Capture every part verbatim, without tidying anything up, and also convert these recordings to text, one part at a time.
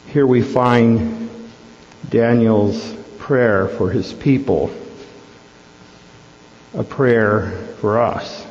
Here we find Daniel's prayer for his people, a prayer for us.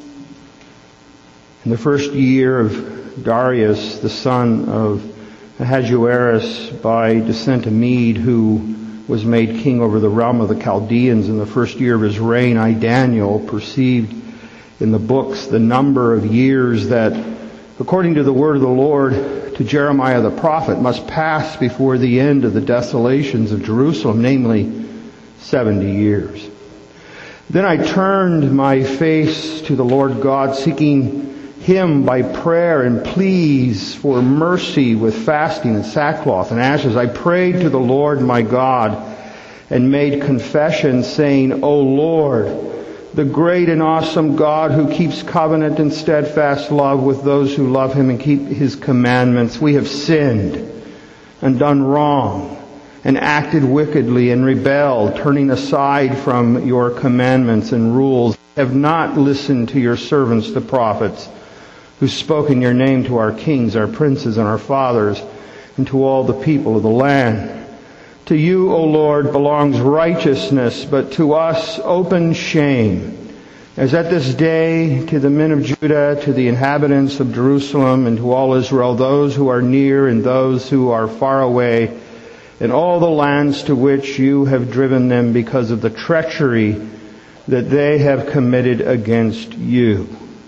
In the first year of Darius, the son of Ahasuerus, by descent a Mede, who was made king over the realm of the Chaldeans, in the first year of his reign, I, Daniel, perceived in the books the number of years that, according to the word of the Lord to Jeremiah the prophet, must pass before the end of the desolations of Jerusalem, namely seventy years. Then I turned my face to the Lord God, seeking Him by prayer and pleas for mercy with fasting and sackcloth and ashes. I prayed to the Lord my God and made confession, saying, O Lord, the great and awesome God who keeps covenant and steadfast love with those who love Him and keep His commandments, we have sinned and done wrong and acted wickedly and rebelled, turning aside from your commandments and rules, have not listened to your servants the prophets, who spoke in your name to our kings, our princes, and our fathers, and to all the people of the land. To you, O Lord, belongs righteousness, but to us open shame. As at this day, to the men of Judah, to the inhabitants of Jerusalem, and to all Israel, those who are near and those who are far away, and all the lands to which you have driven them because of the treachery that they have committed against you.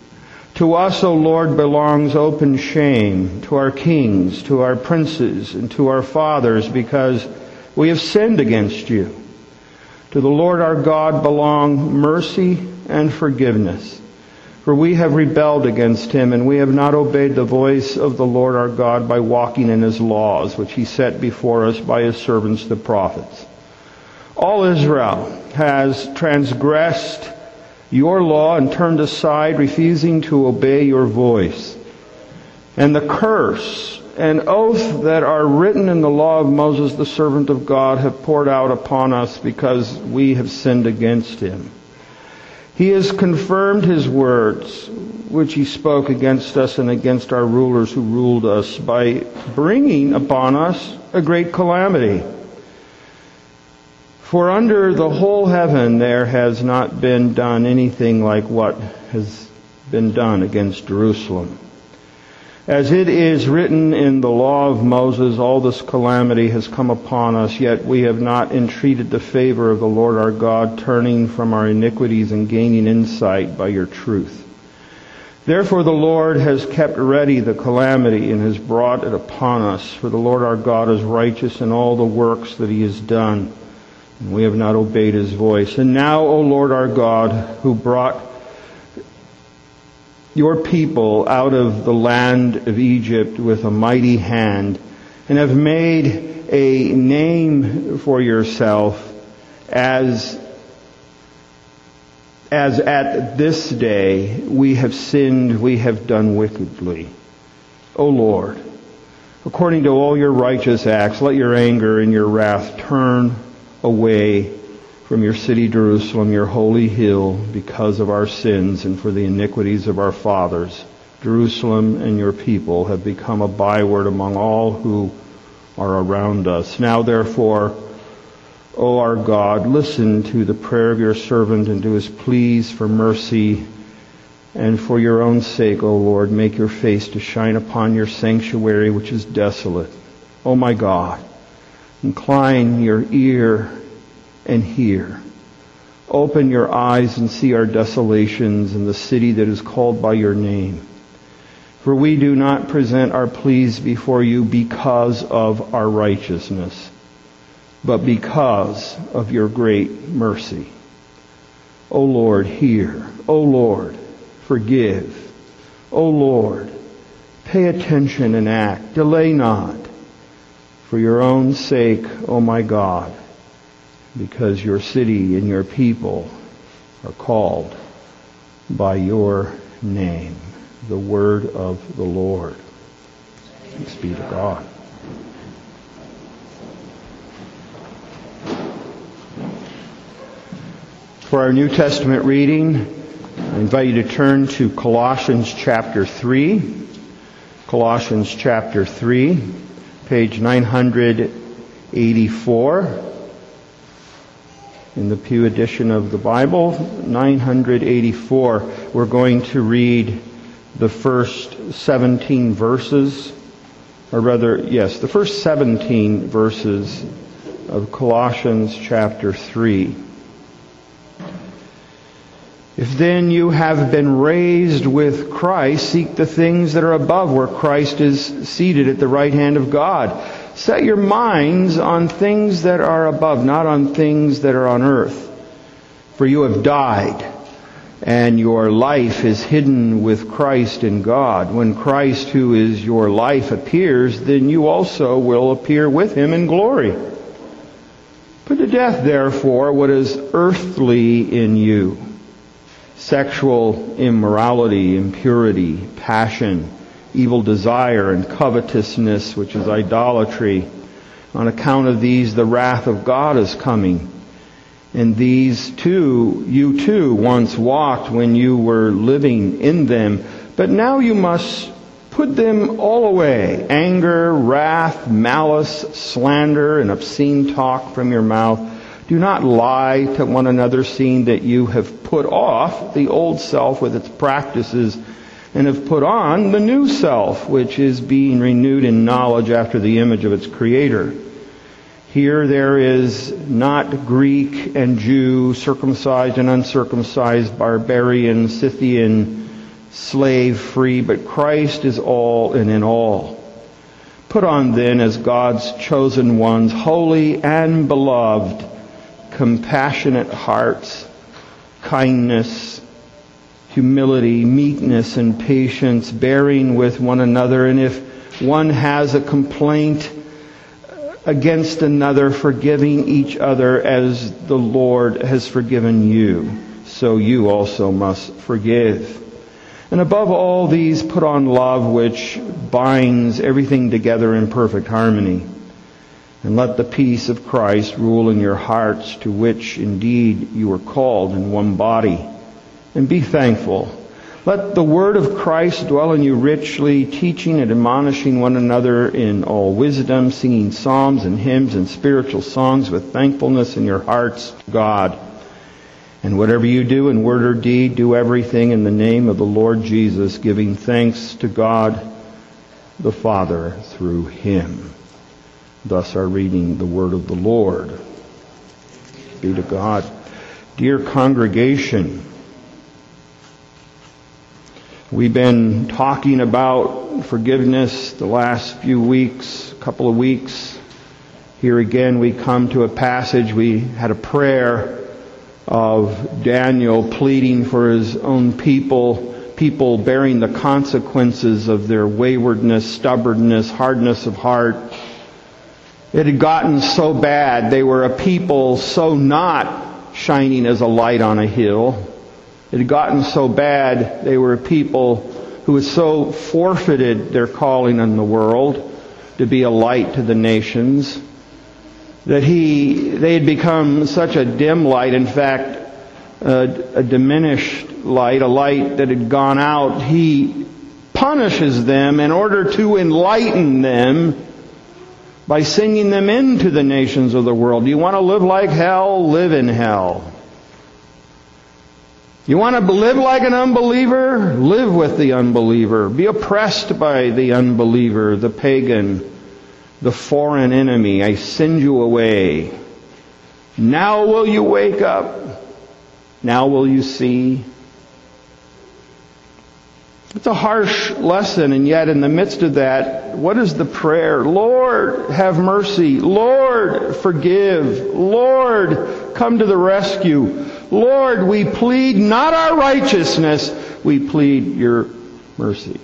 To us, O Lord, belongs open shame, to our kings, to our princes, and to our fathers, because we have sinned against you. To the Lord our God belong mercy and forgiveness, for we have rebelled against Him, and we have not obeyed the voice of the Lord our God by walking in His laws, which He set before us by His servants the prophets. All Israel has transgressed your law and turned aside, refusing to obey your voice. And the curse and oath that are written in the law of Moses, the servant of God, have poured out upon us because we have sinned against Him. He has confirmed His words, which He spoke against us and against our rulers who ruled us, by bringing upon us a great calamity. For under the whole heaven there has not been done anything like what has been done against Jerusalem. As it is written in the law of Moses, all this calamity has come upon us, yet we have not entreated the favor of the Lord our God, turning from our iniquities and gaining insight by your truth. Therefore the Lord has kept ready the calamity and has brought it upon us, for the Lord our God is righteous in all the works that He has done, and we have not obeyed His voice. And now, O Lord our God, who brought your people out of the land of Egypt with a mighty hand, and have made a name for yourself, as as at this day we have sinned, we have done wickedly. O Lord, according to all your righteous acts, let your anger and your wrath turn away from your city Jerusalem, your holy hill, because of our sins and for the iniquities of our fathers. Jerusalem and your people have become a byword among all who are around us. Now therefore, O our God, listen to the prayer of your servant and to his pleas for mercy, and for your own sake, O Lord, make your face to shine upon your sanctuary which is desolate. O my God, incline your ear and hear. Open your eyes and see our desolations in the city that is called by your name. For we do not present our pleas before you because of our righteousness, but because of your great mercy. O Lord, hear. O Lord, forgive. O Lord, pay attention and act. Delay not. For your own sake, O my God, because your city and your people are called by your name. The word of the Lord. Thanks be to God. For our New Testament reading, I invite you to turn to Colossians chapter three. Colossians chapter three. page nine hundred eighty-four in the Pew edition of the Bible, nine hundred eighty-four. We're going to read the first seventeen verses, or rather, yes, the first seventeen verses of Colossians chapter three. If then you have been raised with Christ, seek the things that are above, where Christ is seated at the right hand of God. Set your minds on things that are above, not on things that are on earth. For you have died, and your life is hidden with Christ in God. When Christ, who is your life, appears, then you also will appear with Him in glory. Put to death, therefore, what is earthly in you: sexual immorality, impurity, passion, evil desire, and covetousness, which is idolatry. On account of these, the wrath of God is coming. And these too, you too once walked when you were living in them. But now you must put them all away: anger, wrath, malice, slander, and obscene talk from your mouth. Do not lie to one another, seeing that you have put off the old self with its practices, and have put on the new self, which is being renewed in knowledge after the image of its Creator. Here there is not Greek and Jew, circumcised and uncircumcised, barbarian, Scythian, slave free, but Christ is all and in all. Put on then, as God's chosen ones, holy and beloved, compassionate hearts, kindness, humility, meekness, and patience, bearing with one another. And if one has a complaint against another, forgiving each other as the Lord has forgiven you, so you also must forgive. And above all these, put on love, which binds everything together in perfect harmony. And let the peace of Christ rule in your hearts, to which indeed you are called in one body. And be thankful. Let the word of Christ dwell in you richly, teaching and admonishing one another in all wisdom, singing psalms and hymns and spiritual songs with thankfulness in your hearts to God. And whatever you do in word or deed, do everything in the name of the Lord Jesus, giving thanks to God the Father through Him. Thus our reading the word of the Lord. Be to God. Dear congregation, we've been talking about forgiveness the last few weeks, a couple of weeks. Here again we come to a passage. We had a prayer of Daniel pleading for his own people, people bearing the consequences of their waywardness, stubbornness, hardness of heart. It had gotten so bad. They were a people so not shining as a light on a hill. It had gotten so bad. They were a people who had so forfeited their calling in the world to be a light to the nations, that he they had become such a dim light, in fact, a, a diminished light, a light that had gone out. He punishes them in order to enlighten them by sending them into the nations of the world. Do you want to live like hell? Live in hell. You want to live like an unbeliever? Live with the unbeliever. Be oppressed by the unbeliever, the pagan, the foreign enemy. I send you away. Now will you wake up? Now will you see? It's a harsh lesson, and yet in the midst of that, what is the prayer? Lord, have mercy. Lord, forgive. Lord, come to the rescue. Lord, we plead not our righteousness, we plead your mercy.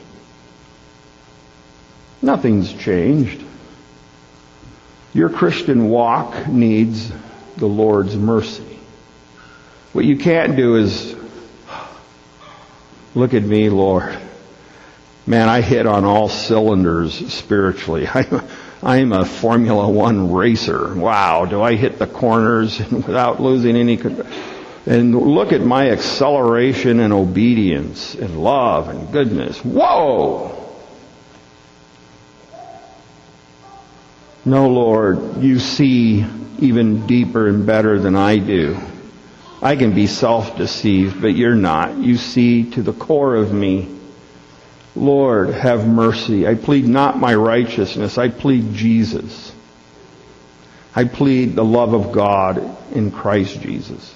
Nothing's changed. Your Christian walk needs the Lord's mercy. What you can't do is, look at me, Lord. Man, I hit on all cylinders spiritually. I'm, I'm a Formula One racer. Wow, do I hit the corners without losing any control? And look at my acceleration and obedience and love and goodness. Whoa! No, Lord, you see even deeper and better than I do. I can be self-deceived, but you're not. You see to the core of me. Lord, have mercy. I plead not my righteousness. I plead Jesus. I plead the love of God in Christ Jesus.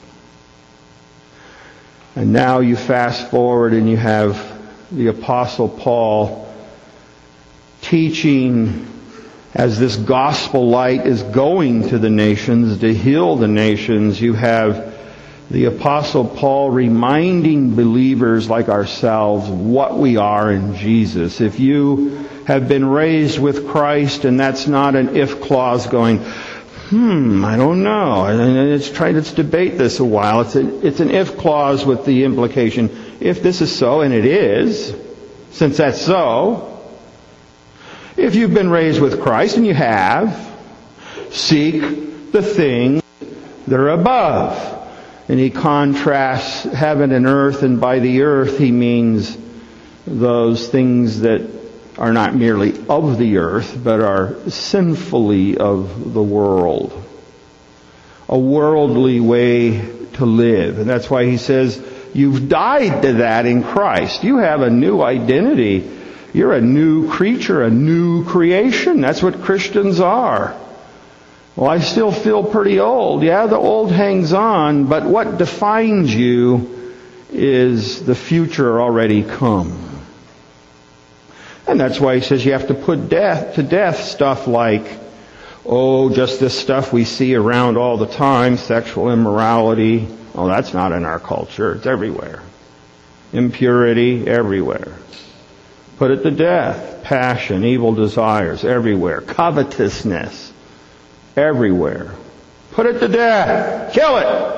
And now you fast forward and you have the Apostle Paul teaching as this gospel light is going to the nations to heal the nations. You have the Apostle Paul reminding believers like ourselves what we are in Jesus. If you have been raised with Christ, and that's not an if clause going, hmm, I don't know. Let's try, let's debate this a while. It's, a, it's an if clause with the implication, if this is so, and it is, since that's so, if you've been raised with Christ, and you have, seek the things that are above. And he contrasts heaven and earth, and by the earth he means those things that are not merely of the earth, but are sinfully of the world. A worldly way to live. And that's why he says, you've died to that in Christ. You have a new identity. You're a new creature, a new creation. That's what Christians are. Well, I still feel pretty old. Yeah, the old hangs on, but what defines you is the future already come. And that's why he says you have to put death to death stuff like, oh, just this stuff we see around all the time, sexual immorality. Oh, that's not in our culture. It's everywhere. Impurity, everywhere. Put it to death. Passion, evil desires, everywhere. Covetousness, everywhere. Put it to death. Kill it.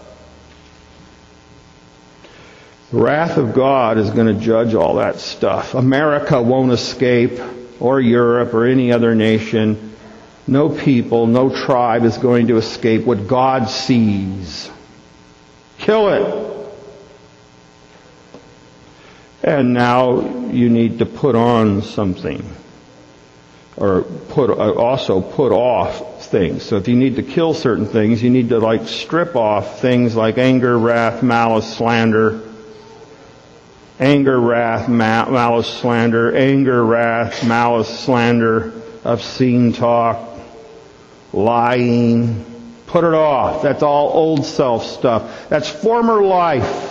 The wrath of God is going to judge all that stuff. America won't escape, or Europe, or any other nation. No people, no tribe is going to escape what God sees. Kill it. And now you need to put on something. Or put also put off things. So if you need to kill certain things, you need to like strip off things like anger, wrath, malice, slander. Anger, wrath, ma- malice, slander. Anger, wrath, malice, slander. Obscene talk. Lying. Put it off. That's all old self stuff. That's former life.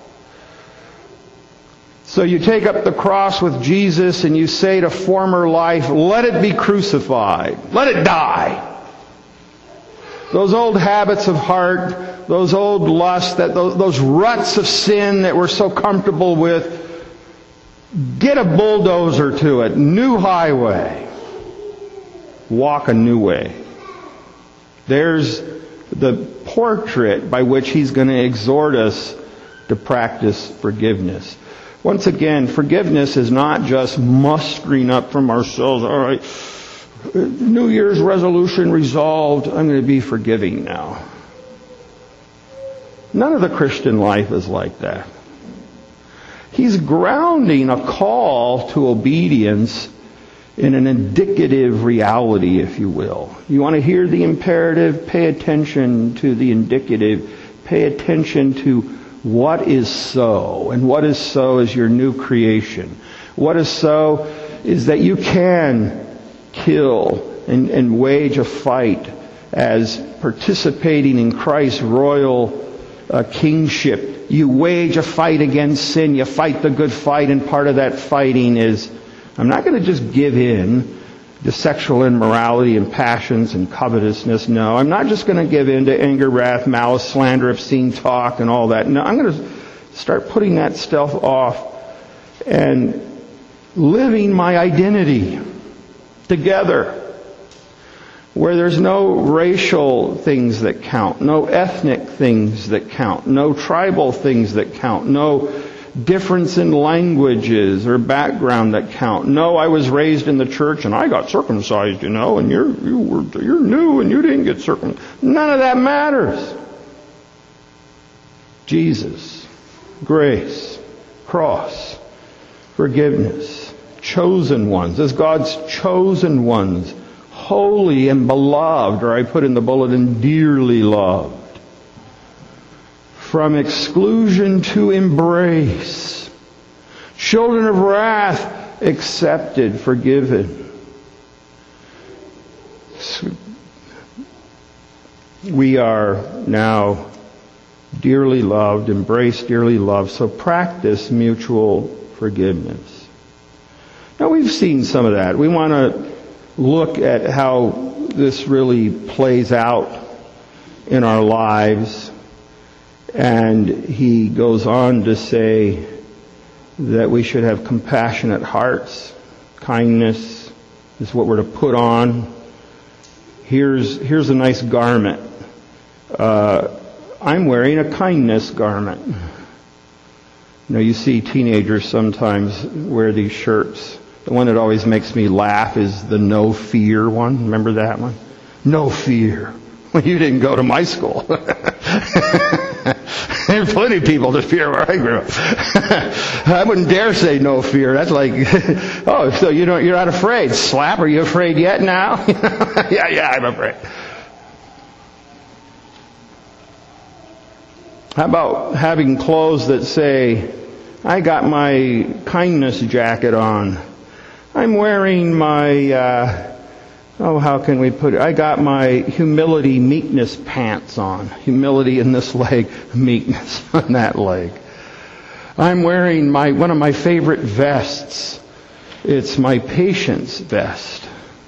So you take up the cross with Jesus and you say to former life, let it be crucified. Let it die. Those old habits of heart, those old lusts, that those, those ruts of sin that we're so comfortable with, get a bulldozer to it. New highway. Walk a new way. There's the portrait by which he's going to exhort us to practice forgiveness. Once again, forgiveness is not just mustering up from ourselves, all right, New Year's resolution resolved, I'm going to be forgiving now. None of the Christian life is like that. He's grounding a call to obedience in an indicative reality, if you will. You want to hear the imperative? Pay attention to the indicative. Pay attention to what is so. And what is so is your new creation. What is so is that you can kill and, and wage a fight as participating in Christ's royal uh, kingship. You wage a fight against sin. You fight the good fight, and part of that fighting is, I'm not going to just give in to sexual immorality and passions and covetousness. No, I'm not just going to give in to anger, wrath, malice, slander, obscene talk, and all that. No, I'm going to start putting that stuff off and living my identity together, where there's no racial things that count, no ethnic things that count, no tribal things that count, no difference in languages or background that count. No, I was raised in the church and I got circumcised, you know, and you're you were you're new and you didn't get circumcised. None of that matters. Jesus, grace, cross, forgiveness, chosen ones, as God's chosen ones, holy and beloved, or I put in the bulletin, dearly loved. From exclusion to embrace. Children of wrath, accepted, forgiven. We are now dearly loved, embraced, dearly loved. So practice mutual forgiveness. Now we've seen some of that. We want to look at how this really plays out in our lives. And he goes on to say that we should have compassionate hearts. Kindness is what we're to put on. Here's, here's a nice garment. Uh, I'm wearing a kindness garment. You know, you see teenagers sometimes wear these shirts. The one that always makes me laugh is the no fear one. Remember that one? No fear. Well, you didn't go to my school. There are plenty of people that fear where I grew up. I wouldn't dare say no fear. That's like, oh, so you don't, you're not afraid. Slap, are you afraid yet now? yeah, yeah, I'm afraid. How about having clothes that say, I got my kindness jacket on. I'm wearing my, uh, oh, how can we put it? I got my humility, meekness pants on. Humility in this leg, meekness on that leg. I'm wearing my, one of my favorite vests. It's my patience vest.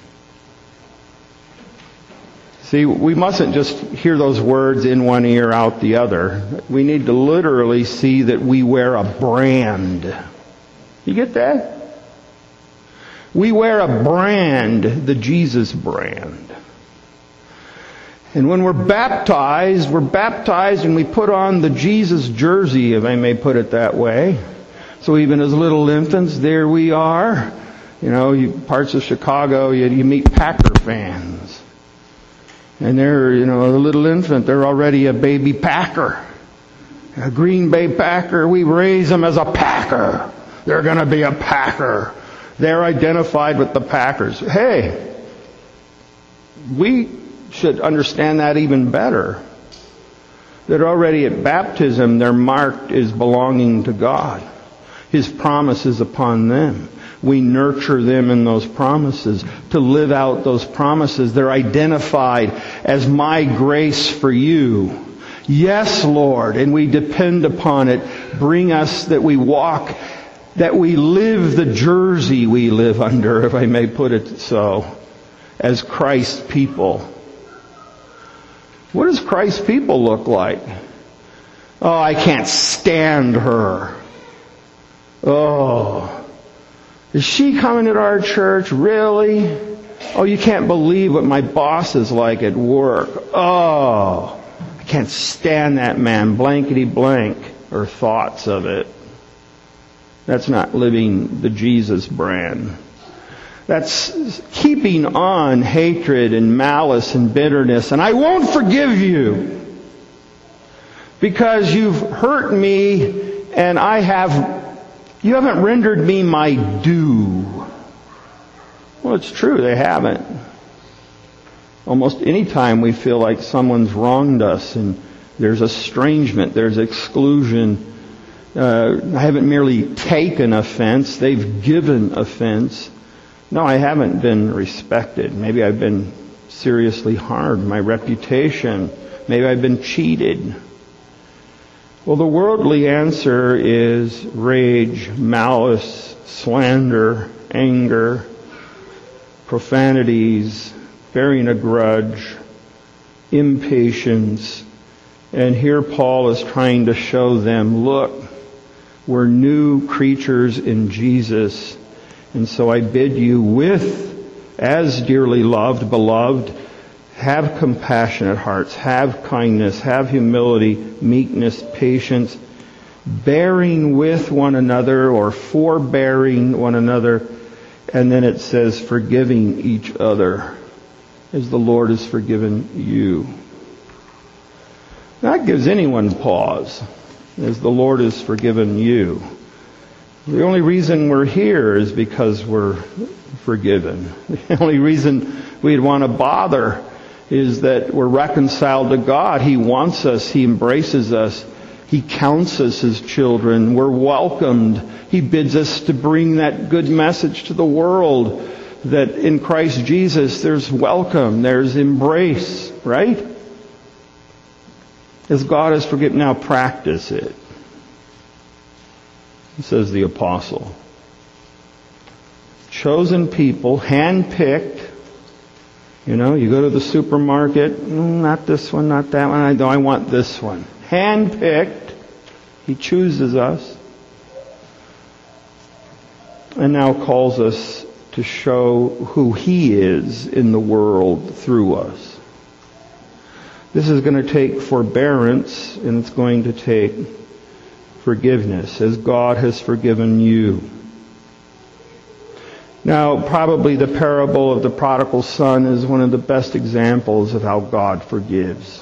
See, we mustn't just hear those words in one ear, out the other. We need to literally see that we wear a brand. You get that? We wear a brand, the Jesus brand. And when we're baptized, we're baptized and we put on the Jesus jersey, if I may put it that way. So even as little infants, there we are. You know, you, parts of Chicago, you, you meet Packer fans. And they're, you know, a little infant, they're already a baby Packer. A Green Bay Packer, we raise them as a Packer. They're going to be a Packer. They're identified with the Packers. Hey, we should understand that even better. That already at baptism, their mark is belonging to God. His promises upon them. We nurture them in those promises to live out those promises. They're identified as my grace for you. Yes, Lord, and we depend upon it. Bring us that we walk, that we live the jersey we live under, if I may put it so, as Christ's people. What does Christ's people look like? Oh, I can't stand her. Oh, is she coming to our church? Really? Oh, you can't believe what my boss is like at work. Oh, I can't stand that man, blankety blank, or thoughts of it. That's not living the Jesus brand. That's keeping on hatred and malice and bitterness. And I won't forgive you because you've hurt me and I have, you haven't rendered me my due. Well, it's true, they haven't. Almost any time we feel like someone's wronged us and there's estrangement, there's exclusion. Uh, I haven't merely taken offense, they've given offense. No, I haven't been respected. Maybe I've been seriously harmed. My reputation. Maybe I've been cheated. Well, the worldly answer is rage, malice, slander, anger, profanities, bearing a grudge, impatience. And here Paul is trying to show them, look, we're new creatures in Jesus. And so I bid you with, as dearly loved, beloved, have compassionate hearts, have kindness, have humility, meekness, patience, bearing with one another or forbearing one another. And then it says forgiving each other as the Lord has forgiven you. That gives anyone pause, as the Lord has forgiven you. The only reason we're here is because we're forgiven. The only reason we'd want to bother is that we're reconciled to God. He wants us. He embraces us. He counts us as children. We're welcomed. He bids us to bring that good message to the world that in Christ Jesus there's welcome, there's embrace, right? As God has forgiven, now practice it, says the apostle. Chosen people, hand-picked. You know, you go to the supermarket, mm, not this one, not that one, I know I want this one. Hand-picked. He chooses us. And now calls us to show who He is in the world through us. This is going to take forbearance, and it's going to take forgiveness, as God has forgiven you. Now, probably the parable of the prodigal son is one of the best examples of how God forgives.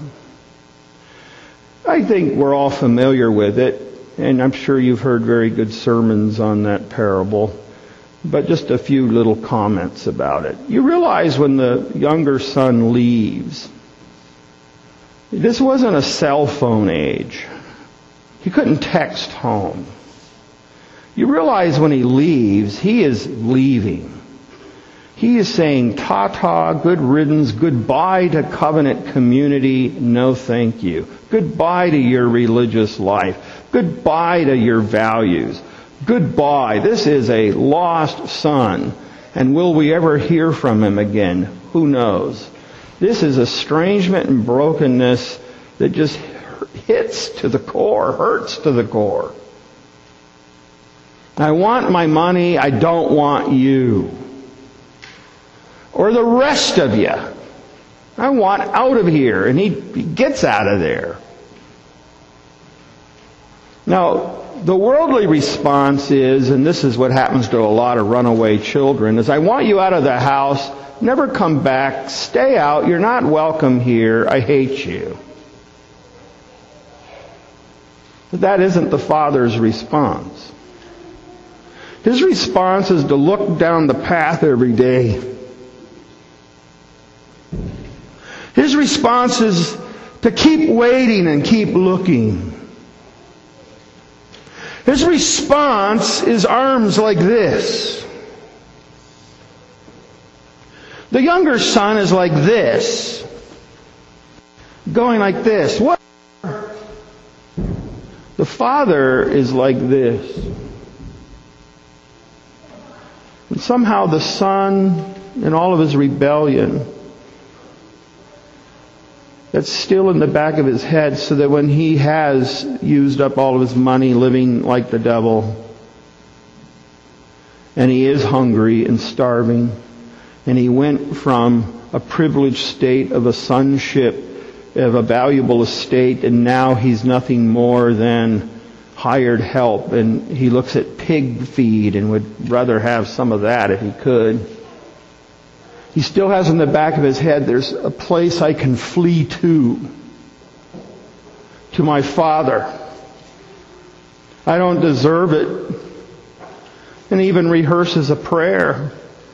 I think we're all familiar with it, and I'm sure you've heard very good sermons on that parable, but just a few little comments about it. You realize when the younger son leaves, this wasn't a cell phone age. He couldn't text home. You realize when he leaves, he is leaving. He is saying, ta-ta, good riddance, goodbye to covenant community, no thank you. Goodbye to your religious life. Goodbye to your values. Goodbye. This is a lost son. And will we ever hear from him again? Who knows? This is estrangement and brokenness that just hits to the core, hurts to the core. I want my money, I don't want you. Or the rest of you. I want out of here. And he, he gets out of there. Now, the worldly response is, and this is what happens to a lot of runaway children, is I want you out of the house, never come back, stay out, you're not welcome here, I hate you. But that isn't the father's response. His response is to look down the path every day. His response is to keep waiting and keep looking. His response is arms like this. The younger son is like this. Going like this. What? The father is like this. And somehow the son, in all of his rebellion, that's still in the back of his head, so that when he has used up all of his money living like the devil, and he is hungry and starving, and he went from a privileged state of a sonship, of a valuable estate, and now he's nothing more than hired help, and he looks at pig feed and would rather have some of that if he could. He still has in the back of his head, there's a place I can flee to, to my Father. I don't deserve it. And he even rehearses a prayer.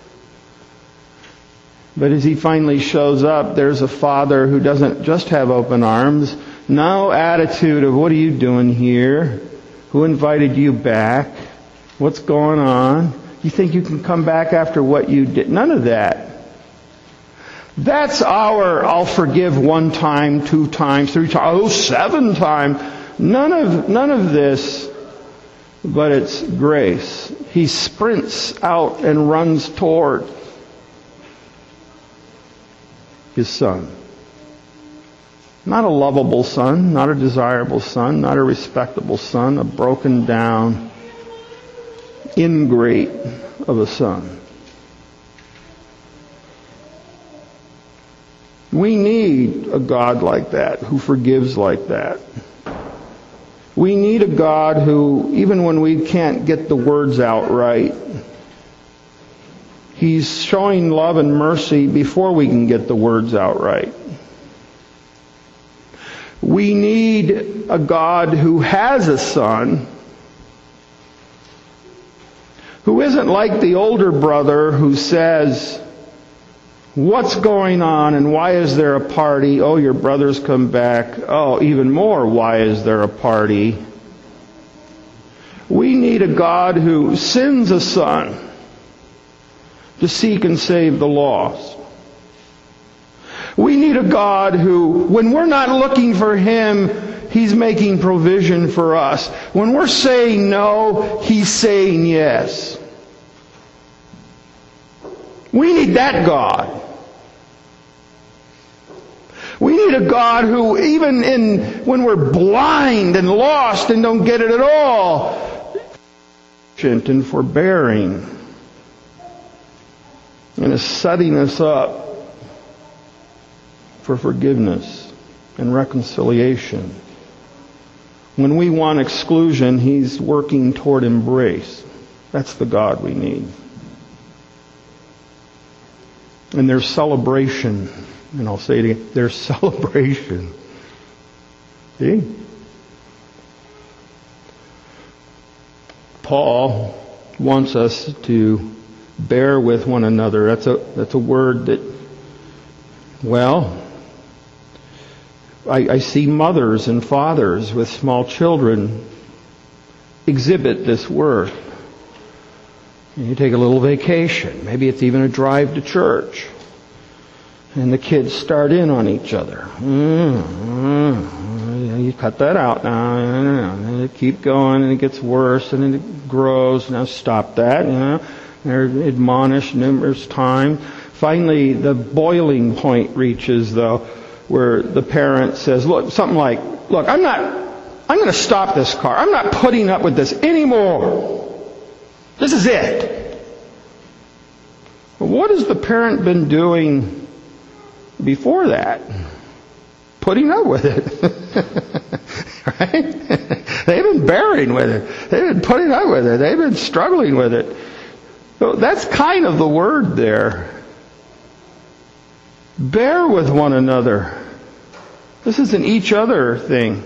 But as he finally shows up, there's a Father who doesn't just have open arms, no attitude of, what are you doing here? Who invited you back? What's going on? You think you can come back after what you did? None of that. That's our, I'll forgive one time, two times, three times, oh, seven times. None of, none of this, but it's grace. He sprints out and runs toward his son. Not a lovable son, not a desirable son, not a respectable son, a broken down ingrate of a son. We need a God like that, who forgives like that. We need a God who, even when we can't get the words out right, He's showing love and mercy before we can get the words out right. We need a God who has a son Who isn't like the older brother who says, what's going on and why is there a party? Oh, your brother's come back. Oh, even more, why is there a party? We need a God who sends a Son to seek and save the lost. We need a God who, when we're not looking for Him, He's making provision for us. When we're saying no, He's saying yes. We need that God. We need a God who, even in when we're blind and lost and don't get it at all, patient and forbearing, and is setting us up for forgiveness and reconciliation. When we want exclusion, He's working toward embrace. That's the God we need. And there's celebration. And I'll say it again. There's celebration. See? Paul wants us to bear with one another. That's a, that's a word that, well, I, I see mothers and fathers with small children exhibit this word. You take a little vacation. Maybe it's even a drive to church. And the kids start in on each other. Mm, mm, you cut that out now. And they keep going and it gets worse and it grows. Now stop that. You know, they're admonished numerous times. Finally, the boiling point reaches, though, where the parent says, look, something like, look, I'm not, I'm going to stop this car. I'm not putting up with this anymore. This is it. What has the parent been doing before that? Putting up with it. Right? They've been bearing with it. They've been putting up with it. They've been struggling with it. So that's kind of the word there. Bear with one another. This is an each other thing.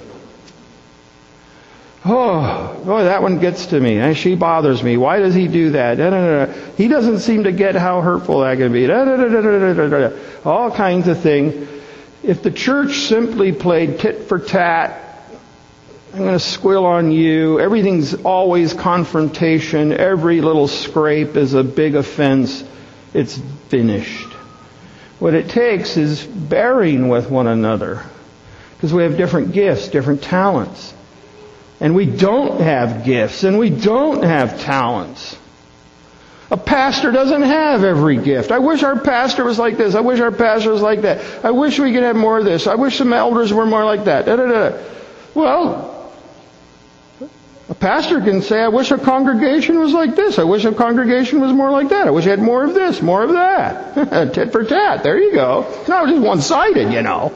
Oh, boy, that one gets to me. She bothers me. Why does he do that? Da, da, da. He doesn't seem to get how hurtful that can be. Da, da, da, da, da, da, da. All kinds of things. If the church simply played tit for tat, I'm going to squill on you. Everything's always confrontation. Every little scrape is a big offense. It's finished. What it takes is bearing with one another. Because we have different gifts, different talents. And we don't have gifts, and we don't have talents. A pastor doesn't have every gift. I wish our pastor was like this. I wish our pastor was like that. I wish we could have more of this. I wish some elders were more like that. Da, da, da. Well, a pastor can say, I wish a congregation was like this. I wish a congregation was more like that. I wish I had more of this, more of that. Tit for tat. There you go. It's not just one-sided, you know.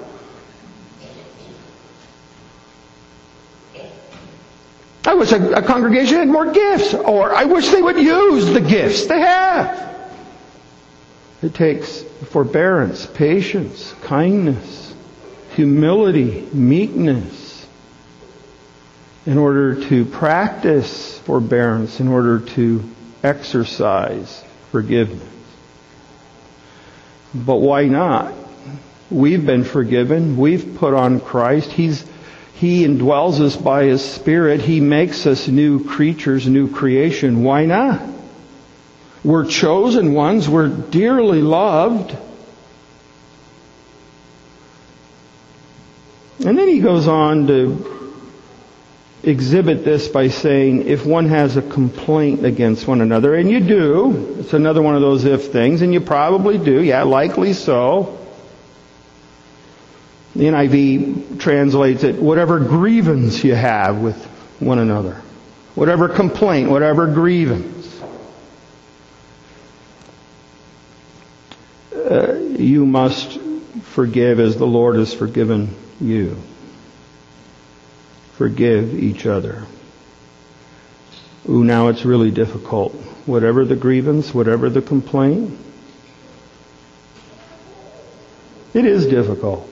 I wish a, a congregation had more gifts, or I wish they would use the gifts they have. It takes forbearance, patience, kindness, humility, meekness, in order to practice forbearance, in order to exercise forgiveness. But why not? We've been forgiven. We've put on Christ. He's He indwells us by His Spirit. He makes us new creatures, new creation. Why not? We're chosen ones. We're dearly loved. And then he goes on to exhibit this by saying, if one has a complaint against one another, and you do, it's another one of those if things, and you probably do, yeah, likely so. The N I V translates it, whatever grievance you have with one another. Whatever complaint, whatever grievance. Uh, you must forgive as the Lord has forgiven you. Forgive each other. Ooh, now it's really difficult. Whatever the grievance, whatever the complaint. It is difficult.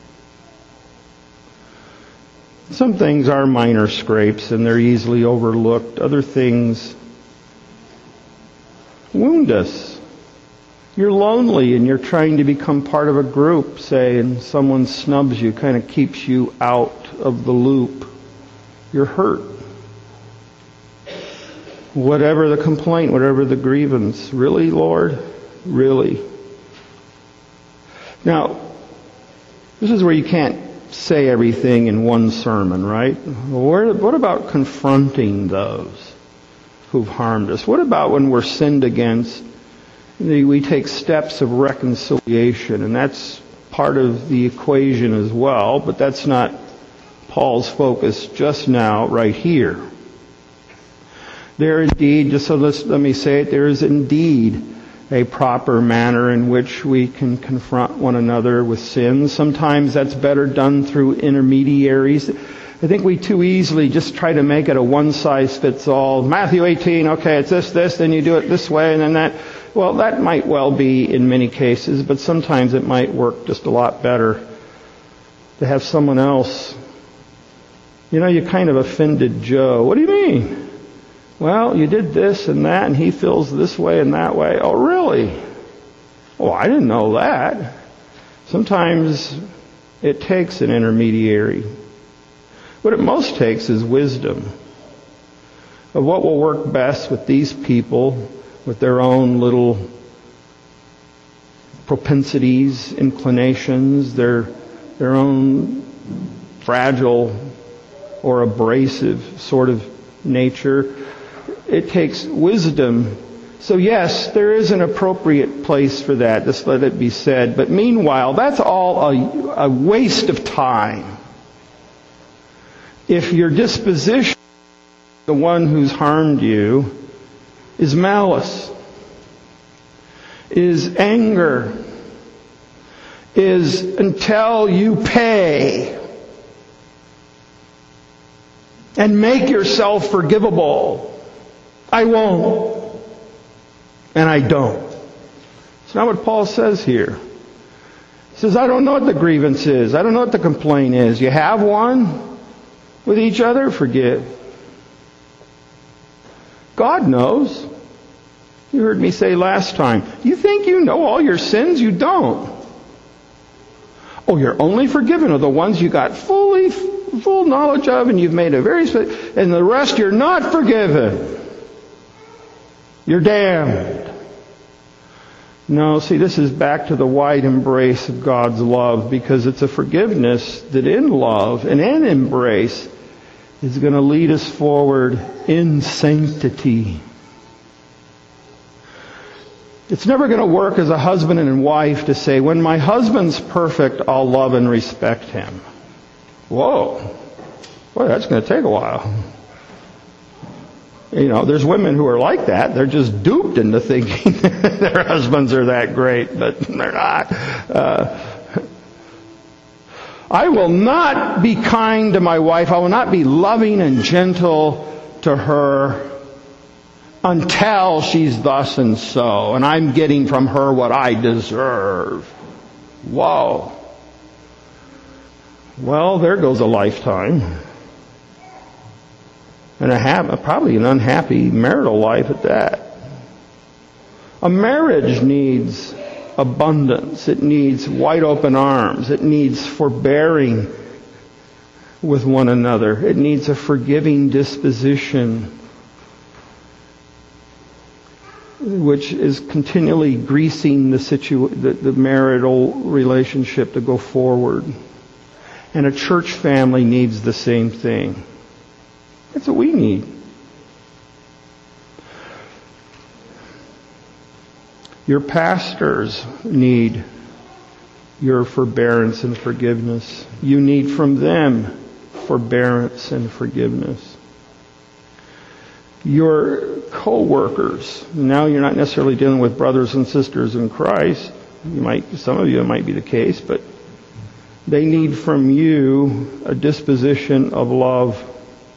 Some things are minor scrapes and they're easily overlooked. Other things, wound us. You're lonely and you're trying to become part of a group, say, and someone snubs you, kind of keeps you out of the loop. You're hurt. Whatever the complaint, whatever the grievance. Really, Lord? Really? Now, this is where you can't say everything in one sermon, right? What about confronting those who've harmed us? What about when we're sinned against? We take steps of reconciliation, and that's part of the equation as well, but that's not Paul's focus just now, right here. There indeed, just so let's, let me say it, there is indeed a proper manner in which we can confront one another with sins. Sometimes that's better done through intermediaries. I think we too easily just try to make it a one-size-fits-all. Matthew eighteen, okay, it's this, this, then you do it this way, and then that. Well, that might well be in many cases, but sometimes it might work just a lot better to have someone else. You know, you kind of offended Joe. What do you mean? Well, you did this and that, and he feels this way and that way. Oh, really? Oh, I didn't know that. Sometimes it takes an intermediary. What it most takes is wisdom of what will work best with these people, with their own little propensities, inclinations, their their own fragile or abrasive sort of nature. It takes wisdom. So yes, there is an appropriate place for that. Just let it be said. But meanwhile, that's all a, a waste of time. If your disposition, the one who's harmed you, is malice, is anger, is until you pay and make yourself forgivable. I won't. And I don't. It's not what Paul says here. He says, I don't know what the grievance is. I don't know what the complaint is. You have one with each other? Forgive. God knows. You heard me say last time, you think you know all your sins? You don't. Oh, you're only forgiven of the ones you got fully, full knowledge of, and you've made a very, and the rest you're not forgiven. You're damned. No, see, this is back to the wide embrace of God's love, because it's a forgiveness that in love and in embrace is going to lead us forward in sanctity. It's never going to work as a husband and wife to say, when my husband's perfect, I'll love and respect him. Whoa. Boy, that's going to take a while. You know, there's women who are like that. They're just duped into thinking their husbands are that great, but they're not. Uh, I will not be kind to my wife. I will not be loving and gentle to her until she's thus and so, and I'm getting from her what I deserve. Whoa. Well, there goes a lifetime. And a ha- probably an unhappy marital life at that. A marriage needs abundance. It needs wide open arms. It needs forbearing with one another. It needs a forgiving disposition, which is continually greasing the, situ- the, the marital relationship to go forward. And a church family needs the same thing. That's what we need. Your pastors need your forbearance and forgiveness. You need from them forbearance and forgiveness. Your co-workers, now you're not necessarily dealing with brothers and sisters in Christ. You might, some of you, it might be the case, but they need from you a disposition of love.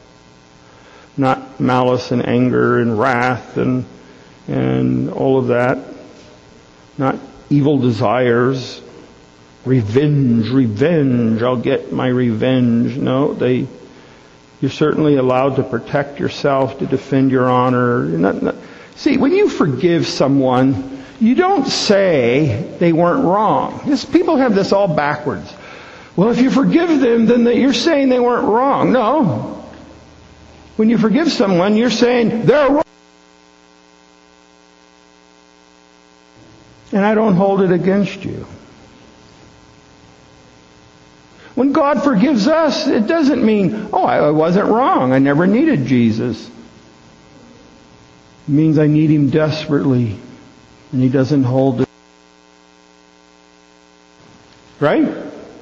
Not malice and anger and wrath and and all of that. Not evil desires. Revenge, revenge, I'll get my revenge. No, they. You're certainly allowed to protect yourself, to defend your honor. Not, not, See, when you forgive someone, you don't say they weren't wrong. This, people have this all backwards. Well, if you forgive them, then they, you're saying they weren't wrong. No. When you forgive someone, you're saying they're wrong. And I don't hold it against you. When God forgives us, it doesn't mean, oh, I wasn't wrong. I never needed Jesus. It means I need Him desperately. And He doesn't hold it. Right?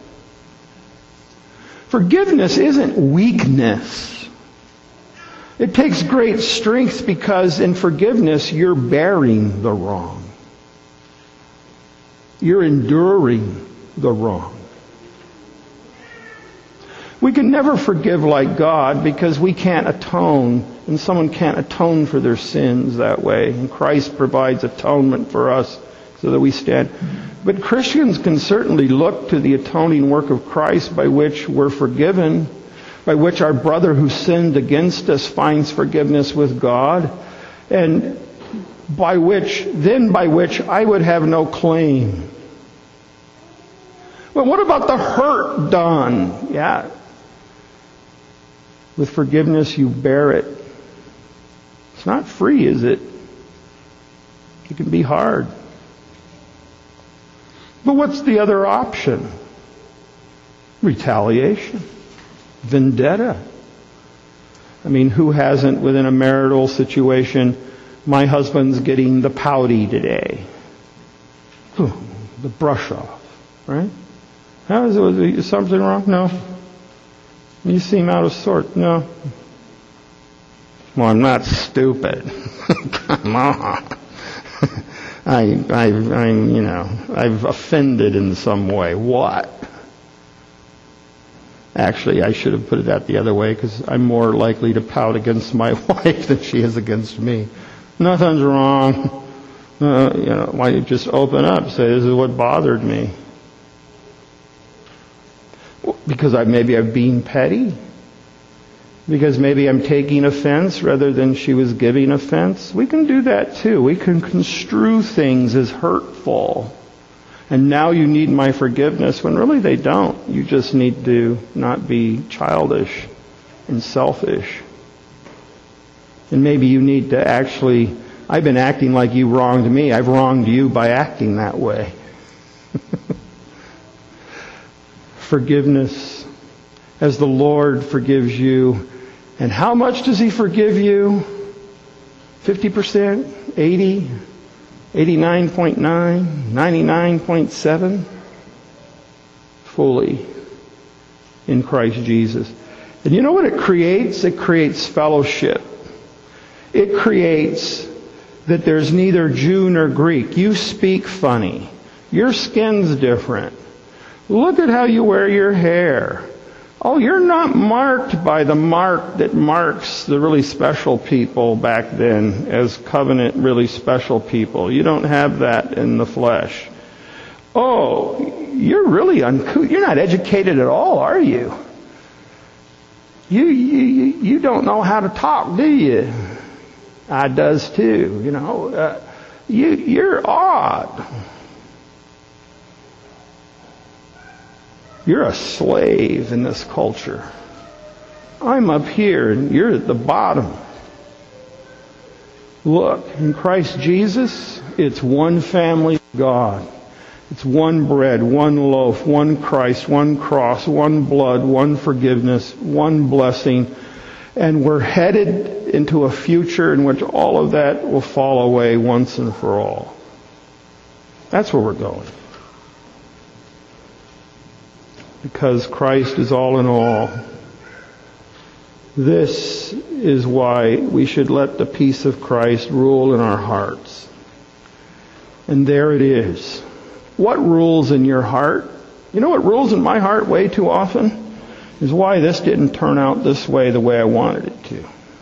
Forgiveness isn't weakness. It takes great strength because in forgiveness you're bearing the wrong. You're enduring the wrong. We can never forgive like God because we can't atone, and someone can't atone for their sins that way. And Christ provides atonement for us so that we stand. But Christians can certainly look to the atoning work of Christ by which we're forgiven, by which our brother who sinned against us finds forgiveness with God, and by which, then by which I would have no claim. Well, what about the hurt done? Yeah. With forgiveness, you bear it. It's not free, is it? It can be hard. But what's the other option? Retaliation. Vendetta. I mean, who hasn't within a marital situation, my husband's getting the pouty today. Ooh, the brush off, right? How is it? Is something wrong? No. You seem out of sorts. No. Well, I'm not stupid. Come on. I, I, I'm, you know, I've offended in some way. What? Actually, I should have put it that the other way because I'm more likely to pout against my wife than she is against me. Nothing's wrong. Uh, you know, why don't you just open up? Say, this is what bothered me. Because I maybe I'm being petty? Because maybe I'm taking offense rather than she was giving offense? We can do that too. We can construe things as hurtful. And now you need my forgiveness when really they don't. You just need to not be childish and selfish. And maybe you need to actually, I've been acting like you wronged me. I've wronged you by acting that way. Forgiveness as the Lord forgives you. And how much does He forgive you? fifty percent? eighty? eighty-nine point nine? ninety-nine point seven? Fully in Christ Jesus. And you know what it creates? It creates fellowship. It creates that there's neither Jew nor Greek. You speak funny. Your skin's different. Look at how you wear your hair. Oh, you're not marked by the mark that marks the really special people back then as covenant really special people. You don't have that in the flesh. Oh, you're really uncouth. You're not educated at all, are you? You, you, you don't know how to talk, do you? I does too, you know. Uh, you, you're odd. You're a slave in this culture. I'm up here and you're at the bottom. Look, in Christ Jesus, it's one family of God. It's one bread, one loaf, one Christ, one cross, one blood, one forgiveness, one blessing. And we're headed into a future in which all of that will fall away once and for all. That's where we're going. Because Christ is all in all. This is why we should let the peace of Christ rule in our hearts. And there it is. What rules in your heart? You know what rules in my heart way too often? Is why this didn't turn out this way the way I wanted it to.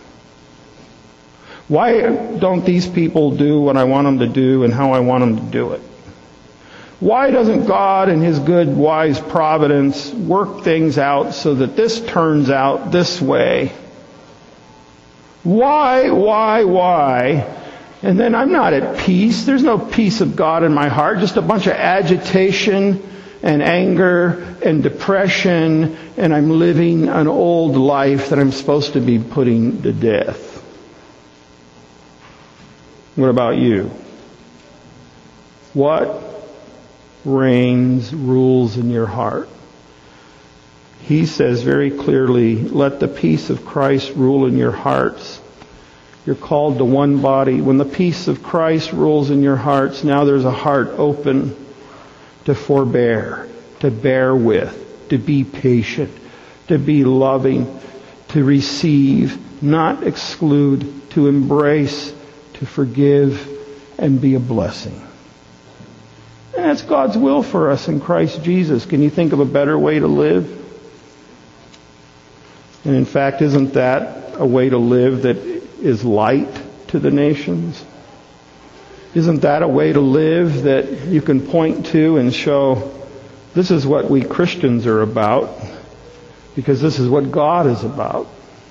Why don't these people do what I want them to do and how I want them to do it? Why doesn't God in His good, wise providence work things out so that this turns out this way? Why, why, why And then I'm not at peace. There's no peace of God in my heart. Just a bunch of agitation and anger and depression. And I'm living an old life that I'm supposed to be putting to death. What about you? What reigns, rules in your heart? He says very clearly, let the peace of Christ rule in your hearts. You're called to one body. When the peace of Christ rules in your hearts, now there's a heart open to forbear, to bear with, to be patient, to be loving, to receive, not exclude, to embrace, to forgive, and be a blessing. And that's God's will for us in Christ Jesus. Can you think of a better way to live? And in fact, isn't that a way to live that is light to the nations? Isn't that a way to live that you can point to and show, this is what we Christians are about, because this is what God is about?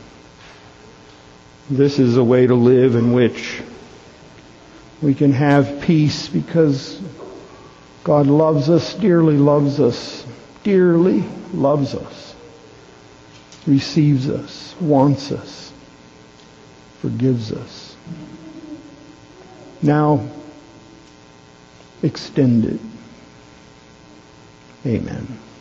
This is a way to live in which we can have peace because God loves us, dearly loves us, dearly loves us, receives us, wants us, forgives us. Now, extend it. Amen.